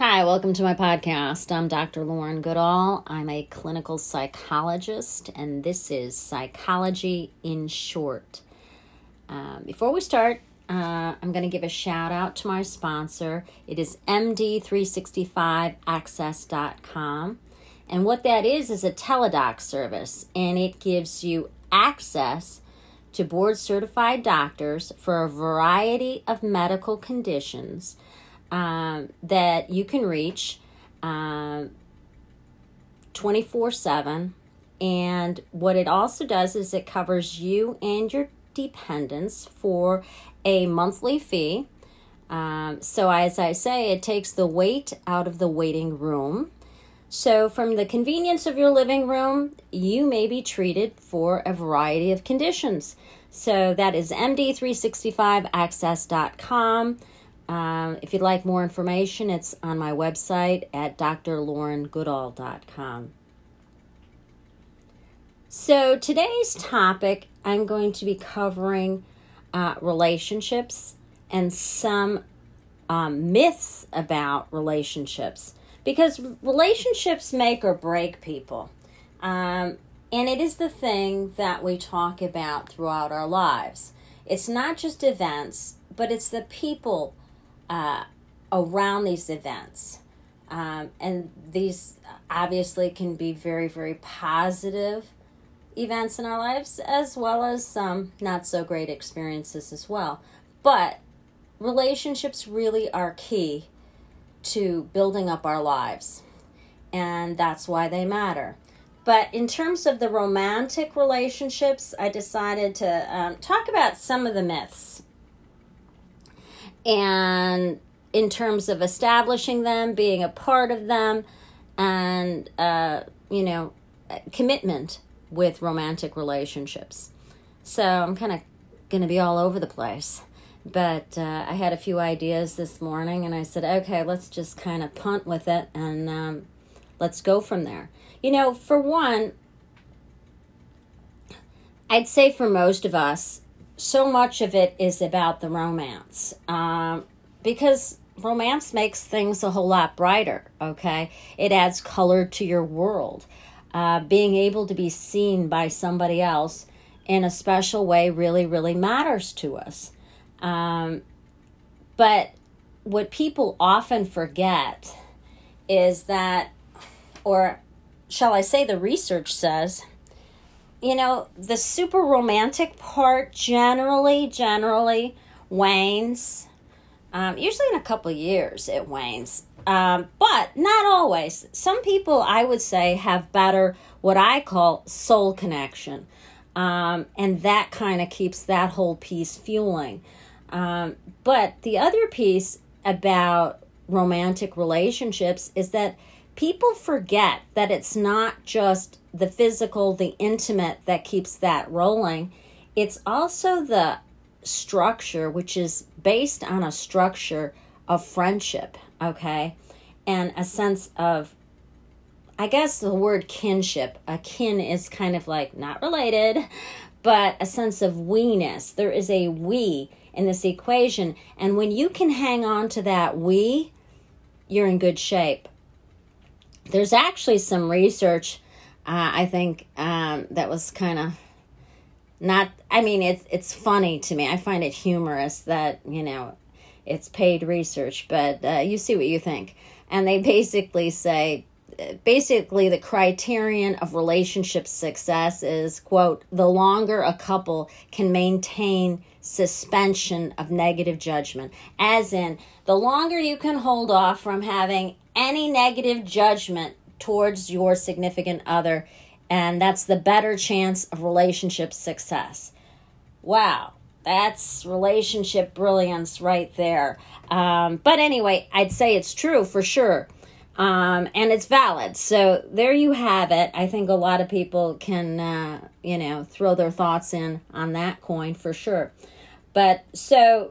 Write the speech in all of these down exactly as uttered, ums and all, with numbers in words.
Hi, welcome to my podcast. I'm Doctor Lauren Goodall. I'm a clinical psychologist, and this is Psychology in Short. Uh, before we start, uh, I'm going to give a shout out to my sponsor. It is M D three sixty-five access dot com. And what that is is a teledoc service, and it gives you access to board-certified doctors for a variety of medical conditions Um, that you can reach uh, twenty-four seven. And what it also does is it covers you and your dependents for a monthly fee. Um, so as I say, it takes the weight out of the waiting room. So from the convenience of your living room, you may be treated for a variety of conditions. So that is M D three sixty-five access dot com. Um, if you'd like more information, it's on my website at d r lauren goodall dot com. So today's topic, I'm going to be covering uh, relationships and some um, myths about relationships, because relationships make or break people. Um, and it is the thing that we talk about throughout our lives. It's not just events, but it's the people Uh, around these events. Um, and these obviously can be very, very positive events in our lives, as well as some not so great experiences as well. But relationships really are key to building up our lives, and that's why they matter. But in terms of the romantic relationships, I decided to um, talk about some of the myths. And in terms of establishing them, being a part of them, and, uh, you know, commitment with romantic relationships. So I'm kind of going to be all over the place. But uh, I had a few ideas this morning, and I said, okay, let's just kind of punt with it, and um, let's go from there. You know, for one, I'd say for most of us, so much of it is about the romance, um, because romance makes things a whole lot brighter, okay? It adds color to your world. Uh, being able to be seen by somebody else in a special way really, really matters to us. Um, but what people often forget is that, or shall I say the research says, you know, the super romantic part generally, generally wanes. Um, usually in a couple of years it wanes. Um, but not always. Some people, I would say, have better, what I call soul connection. Um, and that kind of keeps that whole piece fueling. Um, but the other piece about romantic relationships is that people forget that it's not just the physical, the intimate that keeps that rolling. It's also the structure, which is based on a structure of friendship, okay? And a sense of, I guess the word kinship. A kin is kind of like not related, but a sense of we-ness. There is a we in this equation. And when you can hang on to that we, you're in good shape. There's actually some research, uh, I think, um, that was kind of not, I mean, it's it's funny to me. I find it humorous that, you know, it's paid research, but uh, you see what you think. And they basically say, basically the criterion of relationship success is, quote, the longer a couple can maintain suspension of negative judgment. As in, the longer you can hold off from having any negative judgment towards your significant other, and that's the better chance of relationship success. Wow, that's relationship brilliance right there. Um, but anyway, I'd say it's true for sure. Um, and it's valid. So there you have it. I think a lot of people can, uh, you know, throw their thoughts in on that coin for sure. But so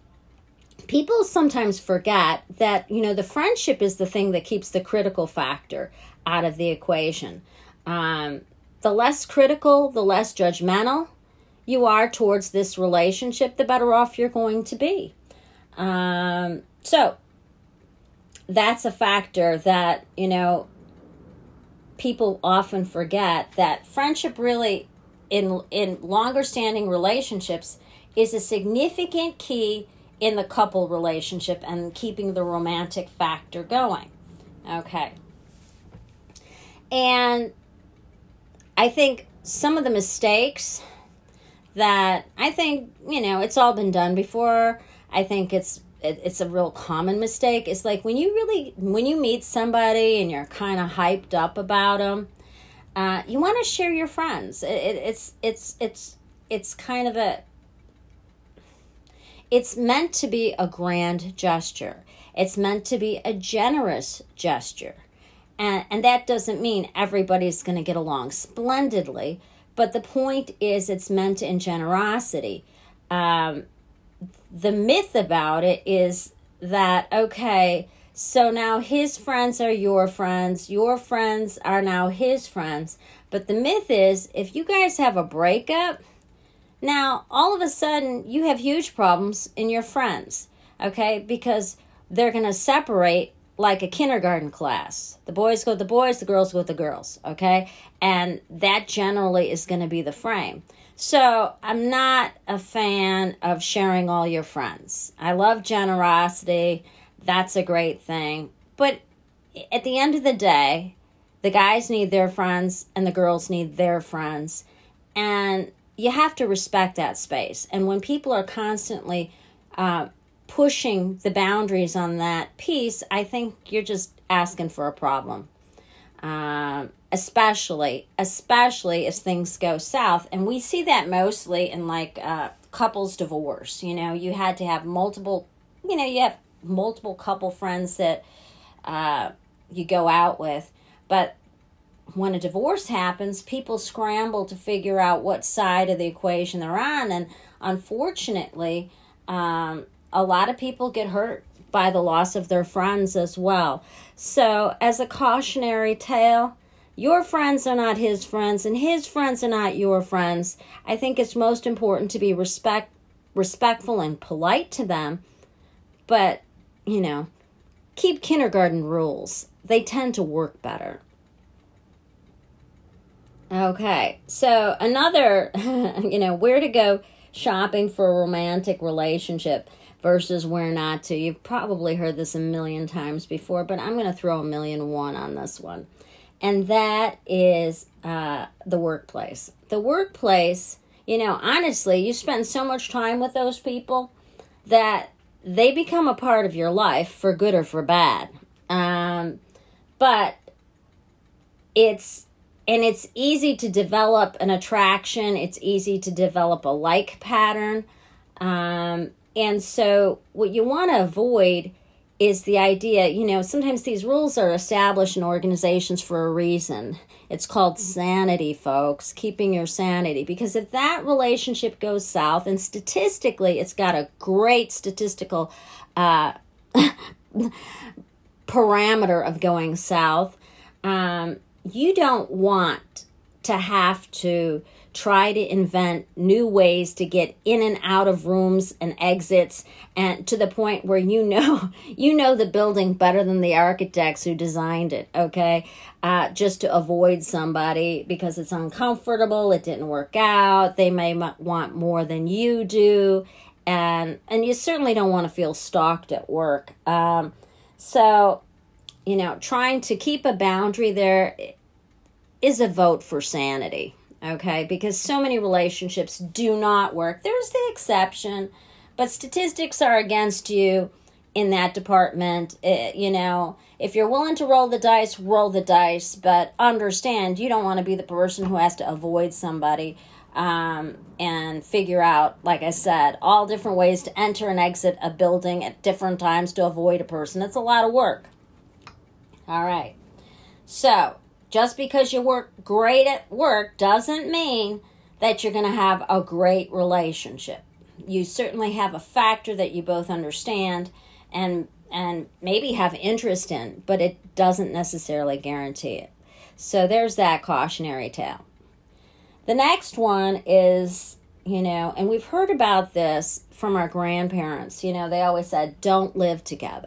people sometimes forget that, you know, the friendship is the thing that keeps the critical factor out of the equation. Um, the less critical, the less judgmental you are towards this relationship, the better off you're going to be. Um, so that's a factor that, you know, people often forget, that friendship really, in in longer standing relationships, is a significant key in the couple relationship and keeping the romantic factor going. Okay. And I think some of the mistakes that I think, you know, it's all been done before. I think it's it, it's a real common mistake. It's like when you really, when you meet somebody and you're kind of hyped up about them, uh, you want to share your friends. It, it, it's it's it's it's kind of a, it's meant to be a grand gesture. It's meant to be a generous gesture. And, and that doesn't mean everybody's going to get along splendidly, but the point is it's meant in generosity. Um, the myth about it is that, okay, so now his friends are your friends, your friends are now his friends. But the myth is, if you guys have a breakup, now all of a sudden you have huge problems in your friends, okay? Because they're going to separate like a kindergarten class. The boys go with the boys, the girls go with the girls, okay? And that generally is going to be the frame. So I'm not a fan of sharing all your friends. I love generosity. That's a great thing. But at the end of the day, the guys need their friends and the girls need their friends. And you have to respect that space. And when people are constantly uh, pushing the boundaries on that piece, I think you're just asking for a problem. Um, especially, especially as things go south. And we see that mostly in like uh, couples divorce. You know, you had to have multiple, you know, you have multiple couple friends that uh, you go out with. But when a divorce happens, people scramble to figure out what side of the equation they're on. And unfortunately, um, a lot of people get hurt by the loss of their friends as well. So as a cautionary tale, your friends are not his friends and his friends are not your friends. I think it's most important to be respect, respectful and polite to them. But, you know, keep kindergarten rules. They tend to work better. Okay, so another, you know, where to go shopping for a romantic relationship versus where not to. You've probably heard this a million times before, but I'm going to throw a million one on this one. And that is uh, the workplace. The workplace, you know, honestly, you spend so much time with those people that they become a part of your life for good or for bad. Um, but it's, and it's easy to develop an attraction. It's easy to develop a like pattern. Um, and so what you want to avoid is the idea, you know, sometimes these rules are established in organizations for a reason. It's called sanity, folks, keeping your sanity. Because if that relationship goes south, and statistically, it's got a great statistical uh, parameter of going south, um, you don't want to have to try to invent new ways to get in and out of rooms and exits, and to the point where you know you know the building better than the architects who designed it, okay? Uh, just to avoid somebody because it's uncomfortable, it didn't work out, they may m- want more than you do, and and you certainly don't want to feel stalked at work. Um, so, you know, trying to keep a boundary there is a vote for sanity. Okay, because so many relationships do not work. There's the exception, but statistics are against you in that department. It, you know, if you're willing to roll the dice, roll the dice, but understand you don't want to be the person who has to avoid somebody um, and figure out, like I said, all different ways to enter and exit a building at different times to avoid a person. It's a lot of work. All right, so just because you work great at work doesn't mean that you're going to have a great relationship. You certainly have a factor that you both understand and and maybe have interest in, but it doesn't necessarily guarantee it. So there's that cautionary tale. The next one is, you know, and we've heard about this from our grandparents. You know, they always said, don't live together.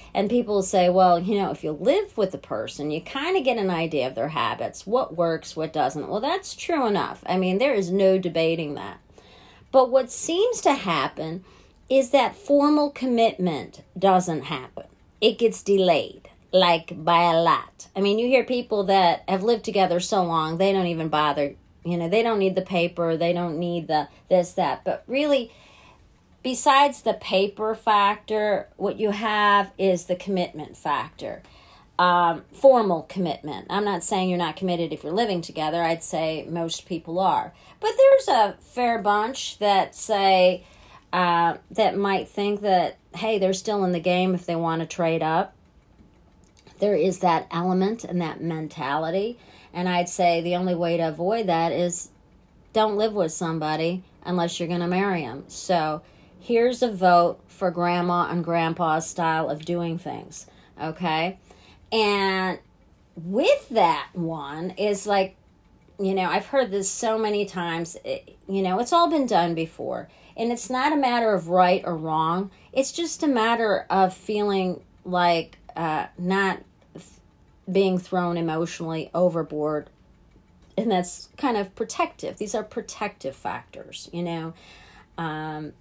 And people say, well, you know, if you live with the person, you kind of get an idea of their habits, what works, what doesn't. Well, that's true enough. I mean, there is no debating that. But what seems to happen is that formal commitment doesn't happen. It gets delayed, like by a lot. I mean, you hear people that have lived together so long, they don't even bother. You know, they don't need the paper, they don't need the this, that. But really, besides the paper factor, what you have is the commitment factor. Um, formal commitment. I'm not saying you're not committed if you're living together. I'd say most people are. But there's a fair bunch that say, uh, that might think that, hey, they're still in the game if they want to trade up. There is that element and that mentality. And I'd say the only way to avoid that is don't live with somebody unless you're going to marry them. So here's a vote for grandma and grandpa's style of doing things, okay? And with that one is like, you know, I've heard this so many times, it, you know, it's all been done before. And it's not a matter of right or wrong. It's just a matter of feeling like uh, not being thrown emotionally overboard. And that's kind of protective. These are protective factors, you know. Um,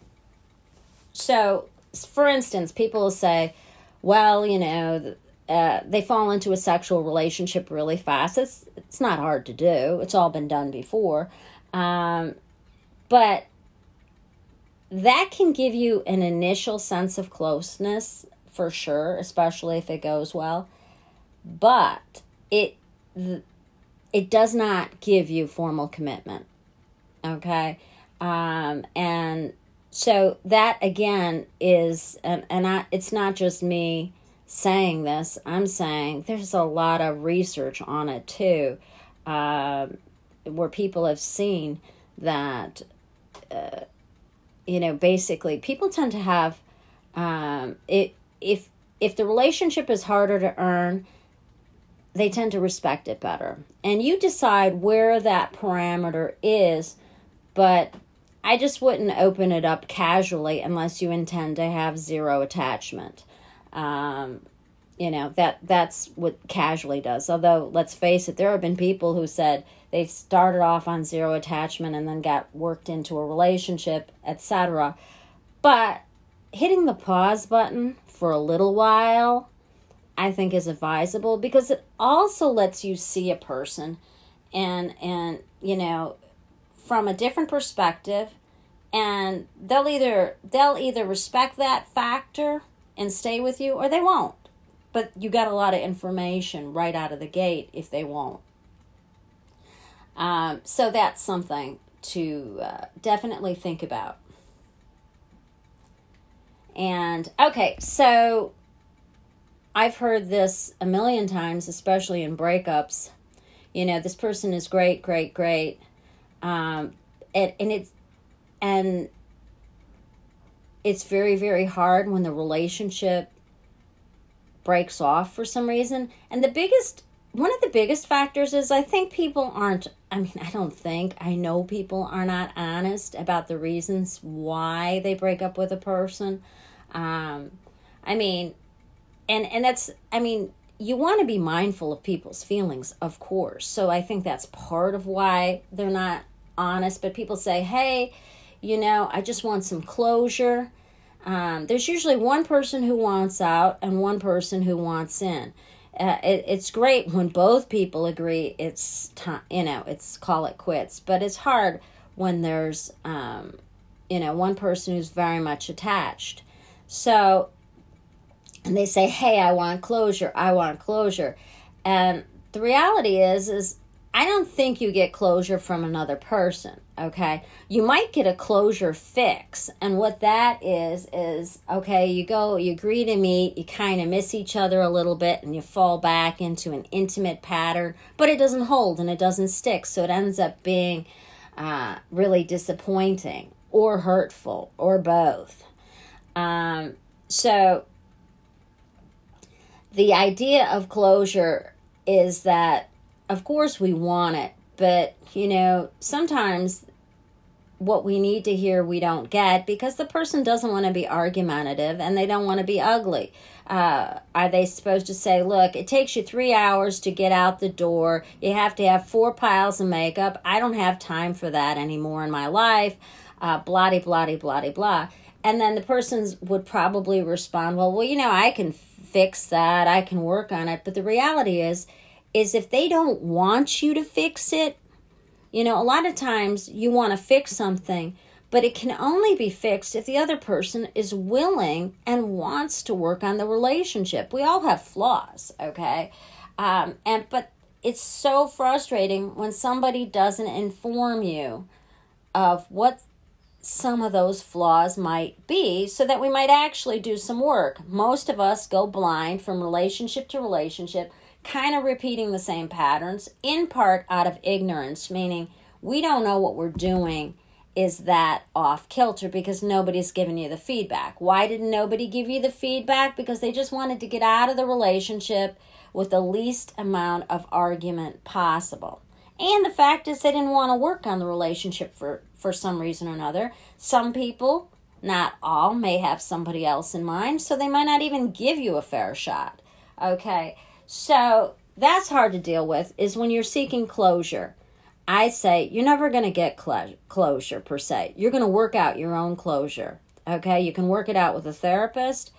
so, for instance, people will say, well, you know, uh, they fall into a sexual relationship really fast. It's, it's not hard to do. It's all been done before. Um, but that can give you an initial sense of closeness, for sure, especially if it goes well. But it it does not give you formal commitment, okay? Um, and so that, again, is, and, and I, it's not just me saying this. I'm saying there's a lot of research on it, too, uh, where people have seen that, uh, you know, basically people tend to have, um, it, if if the relationship is harder to earn, they tend to respect it better. And you decide where that parameter is, but I just wouldn't open it up casually unless you intend to have zero attachment. Um, you know, that that's what casually does. Although, let's face it, there have been people who said they started off on zero attachment and then got worked into a relationship, et cetera. But hitting the pause button for a little while, I think, is advisable, because it also lets you see a person and, and you know, from a different perspective, and they'll either they'll either respect that factor and stay with you, or they won't. But you got a lot of information right out of the gate if they won't. Um, so that's something to uh, definitely think about. And, okay, so I've heard this a million times, especially in breakups. You know, this person is great, great, great. Um, and, and it's, and it's very, very hard when the relationship breaks off for some reason. And the biggest, one of the biggest factors is I think people aren't, I mean, I don't think, I know people are not honest about the reasons why they break up with a person. Um, I mean, and, and that's, I mean, you want to be mindful of people's feelings, of course. So I think that's part of why they're not honest. But people say, hey, you know, I just want some closure. Um, there's usually one person who wants out and one person who wants in. Uh, it, it's great when both people agree it's time, you know, it's call it quits. But it's hard when there's, um, you know, one person who's very much attached. So, and they say, hey, I want closure, I want closure. And the reality is, is I don't think you get closure from another person, okay? You might get a closure fix. And what that is, is, okay, you go, you agree to meet, you kind of miss each other a little bit, and you fall back into an intimate pattern, but it doesn't hold and it doesn't stick. So it ends up being uh, really disappointing or hurtful or both. Um, so the idea of closure is that, of course, we want it, but, you know, sometimes what we need to hear we don't get because the person doesn't want to be argumentative and they don't want to be ugly. Uh, are they supposed to say, look, it takes you three hours to get out the door. You have to have four piles of makeup. I don't have time for that anymore in my life. Uh, blah, blah, blah, blah, blah. And then the person would probably respond, well, well, you know, I can fix that. I can work on it. But the reality is, is if they don't want you to fix it, you know, a lot of times you want to fix something, but it can only be fixed if the other person is willing and wants to work on the relationship. We all have flaws, okay? Um, and but it's so frustrating when somebody doesn't inform you of what some of those flaws might be so that we might actually do some work. Most of us go blind from relationship to relationship, kind of repeating the same patterns, in part out of ignorance, meaning we don't know what we're doing is that off kilter because nobody's giving you the feedback. Why did nobody give you the feedback? Because they just wanted to get out of the relationship with the least amount of argument possible. And the fact is they didn't want to work on the relationship for, for some reason or another. Some people, not all, may have somebody else in mind, so they might not even give you a fair shot. Okay? So that's hard to deal with, is when you're seeking closure. I say you're never going to get cl- closure per se. You're going to work out your own closure. Okay? You can work it out with a therapist,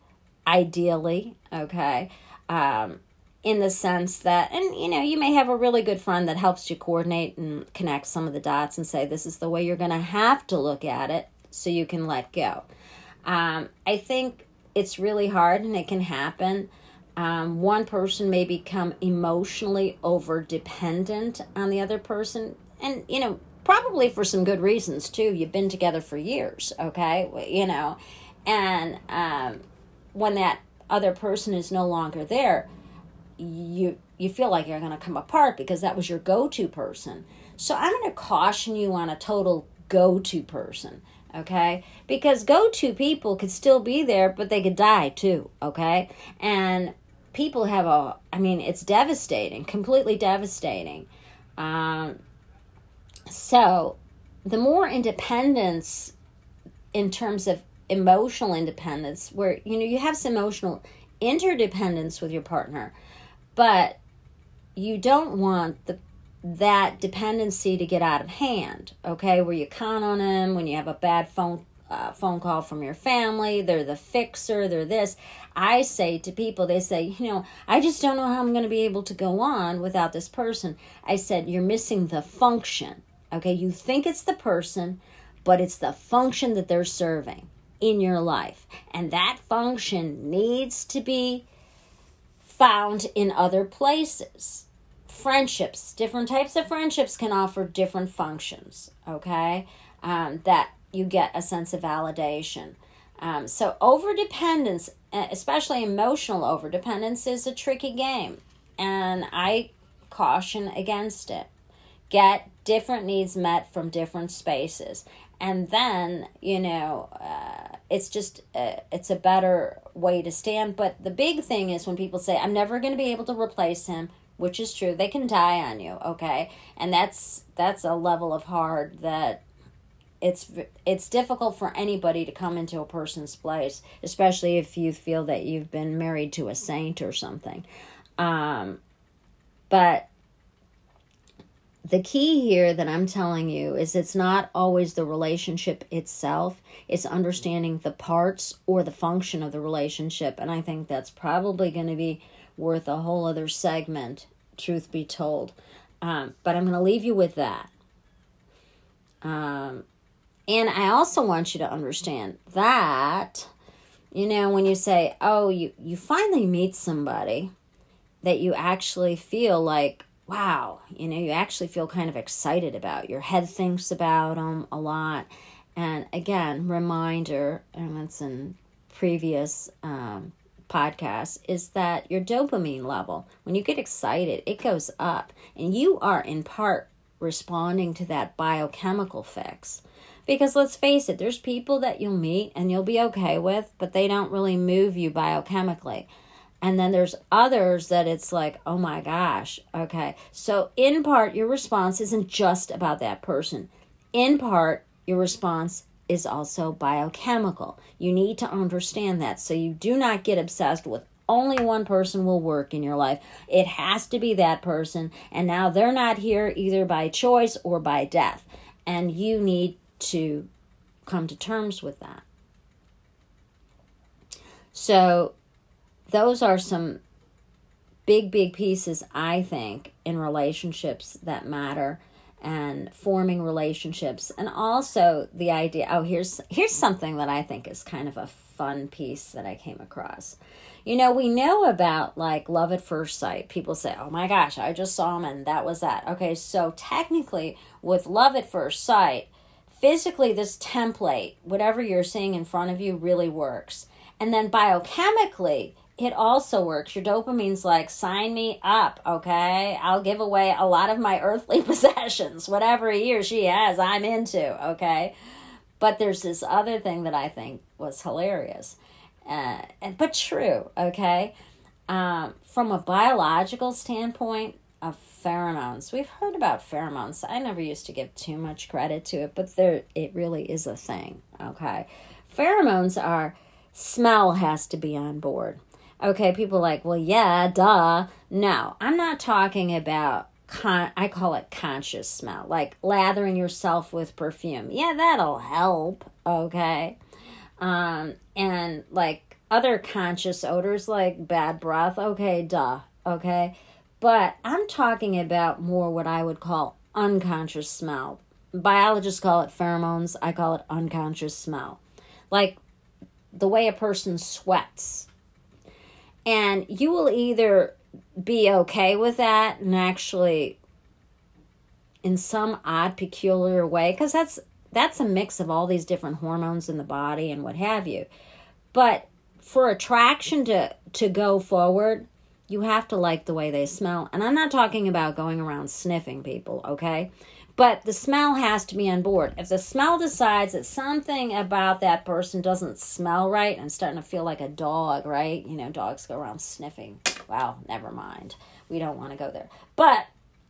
ideally, okay? Um, in the sense that, and you know, you may have a really good friend that helps you coordinate and connect some of the dots and say, this is the way you're going to have to look at it so you can let go. Um, I think it's really hard and it can happen. Um, one person may become emotionally over-dependent on the other person. And, you know, probably for some good reasons, too. You've been together for years, okay? You know, and um, when that other person is no longer there, you you feel like you're going to come apart because that was your go-to person. So I'm going to caution you on a total go-to person, okay? Because go-to people could still be there, but they could die, too, okay? And people have a, I mean, it's devastating, completely devastating. Um, so the more independence in terms of emotional independence, where, you know, you have some emotional interdependence with your partner, but you don't want the that dependency to get out of hand, okay, where you count on them when you have a bad phone uh, phone call from your family, they're the fixer, they're this. I say to people, they say, you know, I just don't know how I'm going to be able to go on without this person. I said, you're missing the function, okay? You think it's the person, but it's the function that they're serving in your life. And that function needs to be found in other places. Friendships, different types of friendships can offer different functions, okay? Um, that you get a sense of validation. Um, so overdependence, especially emotional overdependence, is a tricky game. And I caution against it. Get different needs met from different spaces. And then, you know, uh, it's just, uh, it's a better way to stand. But the big thing is when people say, I'm never going to be able to replace him, which is true. They can die on you, okay? And that's that's a level of hard that it's it's difficult for anybody to come into a person's place, especially if you feel that you've been married to a saint or something. Um, but the key here that I'm telling you is it's not always the relationship itself. It's understanding the parts or the function of the relationship. And I think that's probably going to be worth a whole other segment, truth be told. Um, but I'm going to leave you with that. Um, and I also want you to understand that, you know, when you say, oh, you, you finally meet somebody that you actually feel like, wow, you know, you actually feel kind of excited about. Your head thinks about them a lot. And again, reminder, and it's in previous um, podcasts, is that your dopamine level, when you get excited, it goes up. And you are in part responding to that biochemical fix. Because let's face it, there's people that you'll meet and you'll be okay with, but they don't really move you biochemically. And then there's others that it's like, oh my gosh, okay. So in part, your response isn't just about that person. In part, your response is also biochemical. You need to understand that. So you do not get obsessed with only one person will work in your life. It has to be that person. And now they're not here either by choice or by death. And you need to come to terms with that. So those are some big, big pieces, I think, in relationships that matter and forming relationships. And also the idea, oh, here's here's something that I think is kind of a fun piece that I came across. You know, we know about like love at first sight. People say, oh my gosh, I just saw him and that was that. Okay, so technically with love at first sight, physically this template, whatever you're seeing in front of you really works. And then biochemically, it also works. Your dopamine's like, sign me up, okay? I'll give away a lot of my earthly possessions. Whatever he or she has, I'm into, okay? But there's this other thing that I think was hilarious, uh, and but true, okay? Um, from a biological standpoint of pheromones, we've heard about pheromones. I never used to give too much credit to it, but there it really is a thing, okay? Pheromones are, smell has to be on board. Okay, people are like, well, yeah, duh. No, I'm not talking about, con- I call it conscious smell, like lathering yourself with perfume. Yeah, that'll help, okay? Um, and like other conscious odors like bad breath, okay, duh, okay? But I'm talking about more what I would call unconscious smell. Biologists call it pheromones, I call it unconscious smell. Like the way a person sweats. And you will either be okay with that and actually in some odd, peculiar way, because that's that's a mix of all these different hormones in the body and what have you. But for attraction to, to go forward, you have to like the way they smell. And I'm not talking about going around sniffing people, okay? But the smell has to be on board. If the smell decides that something about that person doesn't smell right, I'm starting to feel like a dog, right? You know, dogs go around sniffing. Wow, never mind. We don't want to go there. But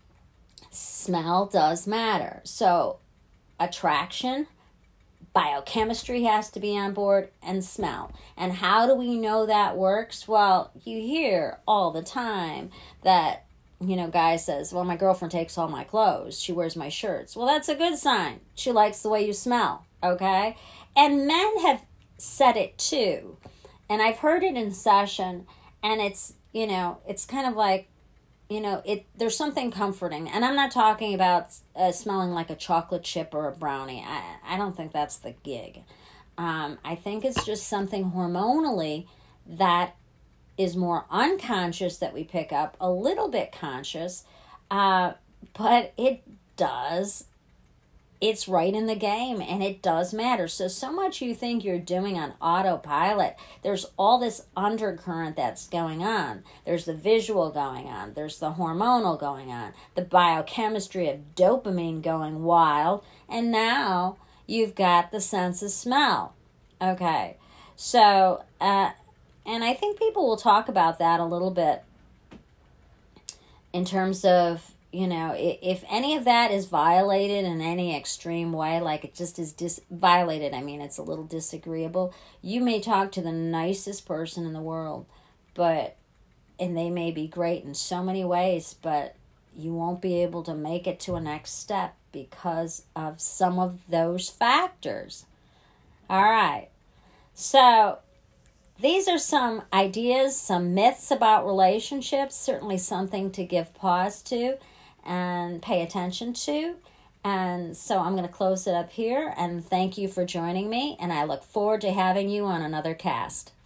smell does matter. So attraction, biochemistry has to be on board, and smell. And how do we know that works? Well, you hear all the time that, you know, guy says, well, my girlfriend takes all my clothes. She wears my shirts. Well, that's a good sign. She likes the way you smell, okay? And men have said it too. And I've heard it in session, and it's, you know, it's kind of like, you know, it. There's something comforting. And I'm not talking about uh, smelling like a chocolate chip or a brownie. I, I don't think that's the gig. Um, I think it's just something hormonally that is more unconscious that we pick up, a little bit conscious, uh, but it does, it's right in the game, and it does matter. So, so much you think you're doing on autopilot, there's all this undercurrent that's going on. There's the visual going on, there's the hormonal going on, the biochemistry of dopamine going wild, and now you've got the sense of smell. Okay, so, uh, and I think people will talk about that a little bit in terms of, you know, if any of that is violated in any extreme way, like it just is dis- violated, I mean, it's a little disagreeable, you may talk to the nicest person in the world, but, and they may be great in so many ways, but you won't be able to make it to a next step because of some of those factors. All right. So, these are some ideas, some myths about relationships, certainly something to give pause to and pay attention to. And so I'm going to close it up here, and thank you for joining me, and I look forward to having you on another cast.